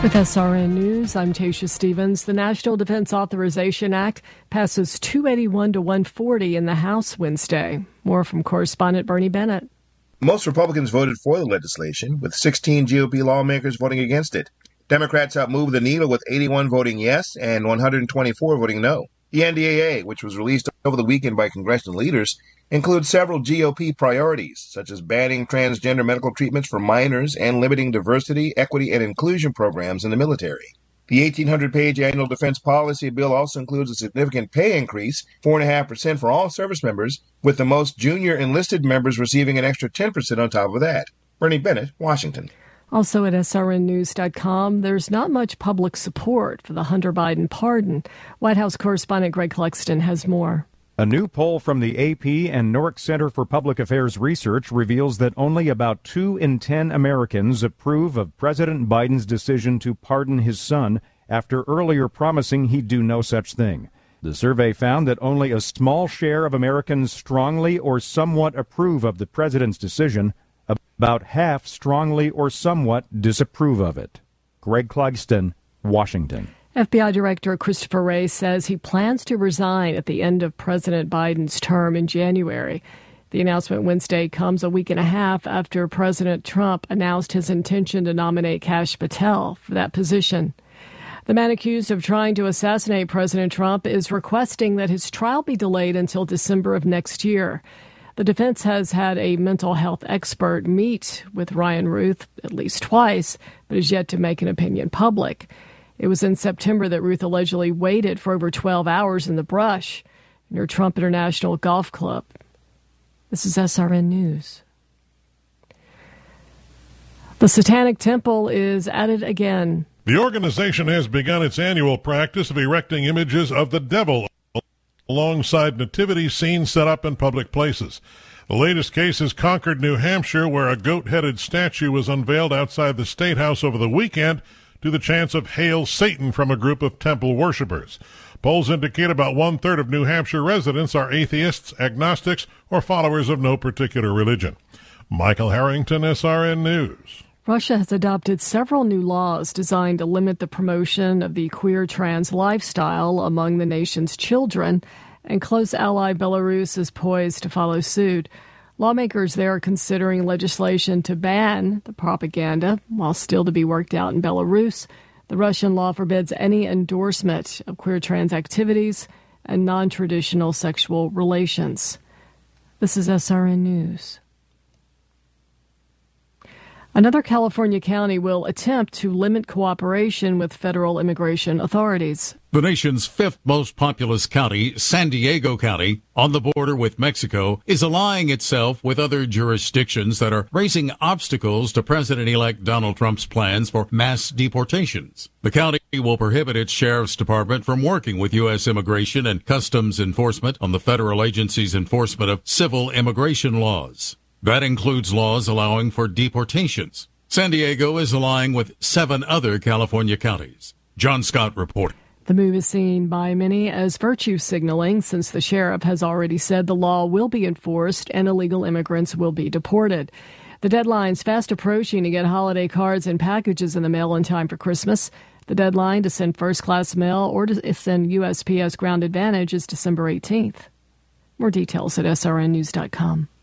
With SRN News, I'm Tasha Stevens. The National Defense Authorization Act passes 281 to 140 in the House Wednesday. More from correspondent Bernie Bennett. Most Republicans voted for the legislation, with 16 GOP lawmakers voting against it. Democrats outmoved the needle with 81 voting yes and 124 voting no. The NDAA, which was released over the weekend by congressional leaders, includes several GOP priorities, such as banning transgender medical treatments for minors and limiting diversity, equity, and inclusion programs in the military. The 1,800-page annual defense policy bill also includes a significant pay increase, 4.5% for all service members, with the most junior enlisted members receiving an extra 10% on top of that. Bernie Bennett, Washington. Also at srnnews.com, there's not much public support for the Hunter Biden pardon. White House correspondent Greg Clugston has more. A new poll from the AP and Newark Center for Public Affairs Research reveals that only about 2 in 10 Americans approve of President Biden's decision to pardon his son after earlier promising he'd do no such thing. The survey found that only a small share of Americans strongly or somewhat approve of the president's decision. About half strongly or somewhat disapprove of it. Greg Clugston, Washington. FBI Director Christopher Wray says he plans to resign at the end of President Biden's term in January. The announcement Wednesday comes a week and a half after President Trump announced his intention to nominate Kash Patel for that position. The man accused of trying to assassinate President Trump is requesting that his trial be delayed until December of next year. The defense has had a mental health expert meet with Ryan Ruth at least twice, but is yet to make an opinion public. It was in September that Ruth allegedly waited for over 12 hours in the brush near Trump International Golf Club. This is SRN News. The Satanic Temple is at it again. The organization has begun its annual practice of erecting images of the devil alongside nativity scenes set up in public places. The latest case is Concord, New Hampshire, where a goat-headed statue was unveiled outside the State House over the weekend to the chants of Hail Satan from a group of temple worshippers. Polls indicate about one-third of New Hampshire residents are atheists, agnostics, or followers of no particular religion. Michael Harrington, SRN News. Russia has adopted several new laws designed to limit the promotion of the queer trans lifestyle among the nation's children, and close ally Belarus is poised to follow suit. Lawmakers there are considering legislation to ban the propaganda, while still to be worked out in Belarus. The Russian law forbids any endorsement of queer trans activities and non-traditional sexual relations. This is SRN News. Another California county will attempt to limit cooperation with federal immigration authorities. The nation's 5th most populous county, San Diego County, on the border with Mexico, is allying itself with other jurisdictions that are raising obstacles to President-elect Donald Trump's plans for mass deportations. The county will prohibit its sheriff's department from working with U.S. Immigration and Customs Enforcement on the federal agency's enforcement of civil immigration laws. That includes laws allowing for deportations. San Diego is allying with 7 other California counties. John Scott reporting. The move is seen by many as virtue signaling, since the sheriff has already said the law will be enforced and illegal immigrants will be deported. The deadline's fast approaching to get holiday cards and packages in the mail in time for Christmas. The deadline to send first-class mail or to send USPS Ground Advantage is December 18th. More details at srnnews.com.